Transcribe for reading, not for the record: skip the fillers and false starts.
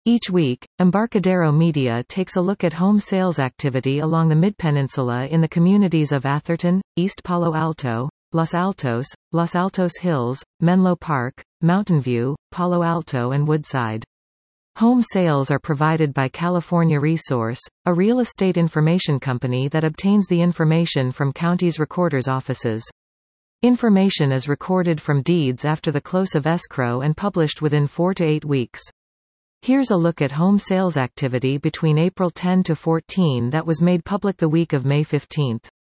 Each week, Embarcadero Media takes a look at home sales activity along the Mid-Peninsula in the communities of Atherton, East Palo Alto, Los Altos Hills, Menlo Park, Mountain View, Palo Alto and Woodside. Home sales are provided by California Resource, a real estate information company that obtains the information from counties' recorders' offices. Information is recorded from deeds after the close of escrow and published within 4 to 8 weeks. Here's a look at home sales activity between April 10 to 14 that was made public the week of May 15.